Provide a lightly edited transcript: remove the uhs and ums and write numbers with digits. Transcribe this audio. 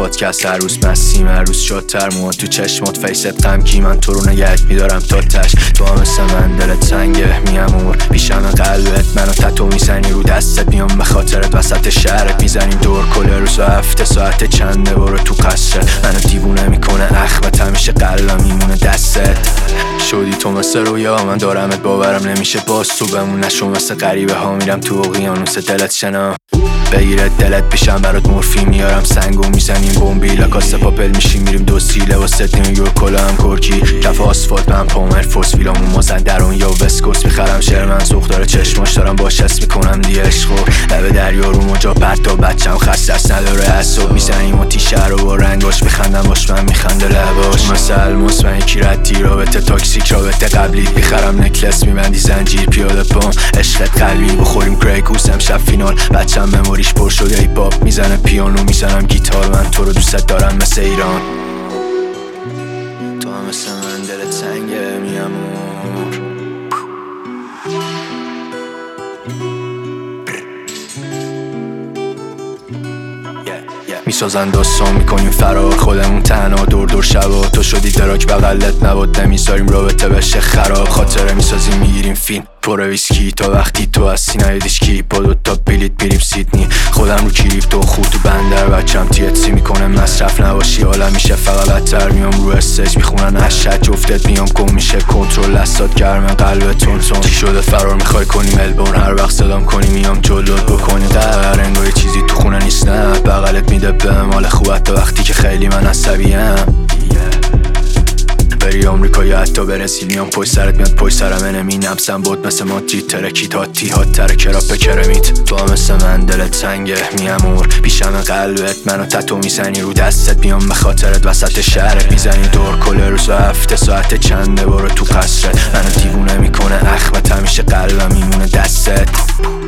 پادکست هر روز مستیم، هر روز شدتر موها تو چشمات، فیست غمگی، من تو رو نگهت میدارم تا تش. تو هم مثل من دلت تنگه، میامور پیشم قلبت، منو تتو میزنی رو دستت، میام به خاطرت وسط شهرت، میزنیم دور کل روز و هفته ساعت چنده، برو تو قصرت، منو دیوونه میکنه اخمت، همیشه قلبم میمونه دستت. شدی تو مثل رویا، من دارمت باورم نمیشه باز تو بمون، نشو مثل غریبه ها میرم تو اقیانوس دلت شنا، بگیرت دلت پیشم برات مورفین میارم، سنگو میزنیم بمبیلا کاسه پاپل میشیم، میریم دو سیله واسه نیویورک کلا هم کرکی، کف آسفالت من پامر فورس ویلامون مازندران یا وسکوس، میخرم شرمن سوخت داره چشماش دارم باش حس میکنم دیگه عشقو، لبه دریا رو مجا پرتا بچم خستش نداره عصب، میزنیم و تیشه رو با رنگاش، میخندم باش من میخنده لباش، مثل الماس من یکی ردی رابطه تاکسیک رابطه قبلی، میخرم نکلس میبندی زنجیر پیاده پام، عشقت قلبی بخوریم گریکوس امشب فینال، بچم مموریش پر شده ای پاپ، میزنه پیانو میزنم گیتار، من تو رو دوست دارم مثل ایران، تو هم مثل من دلت تنگه میامور. میسازن داستان میکنیم فرار، خودمون تنها دور شبا، تو شدی دراک بغلت نباد، نمیذاریم رابطه بشه خراب، خاطره میسازیم میگیریم فیلم پر ویسکی، تا وقتی تو هستی ندیدیش کی، با دوتا بلیت بریم سیدنی، خودم رو کلیپ تو خود تو بندر، بچم تیتسی میکنه مصرف نباشی حالا میشه فقط بدتر، میام رو استیج میخونن اشت جفتت، میام کن میشه کنترل دستات گرم قلب تون چی شده فرار میخوای کنیم البون، هر وقت صدام کنی میام جلوت بکنی در انگار چیزی تو خونه نیست، نه بغلت میده به مال خوبت تا وقتی که خیلی من عصبیم، بری آمریکا یا حتی برزیل، میام پشت سرت میاد پشت سرم، نمی نبسم بود مثل مادرید، ترکی تاتی هات تر کراپ کرمیت، تو هم مثل من دلت تنگه میامور پیشم قلبت، منو تتو میزنی رو دستت، میام به خاطرت وسط شهرت، میزنی دور کل روز و هفته ساعت چنده، برو تو قصرت، منو دیوونه میکنه اخمت، همیشه قلبم میمونه دستت.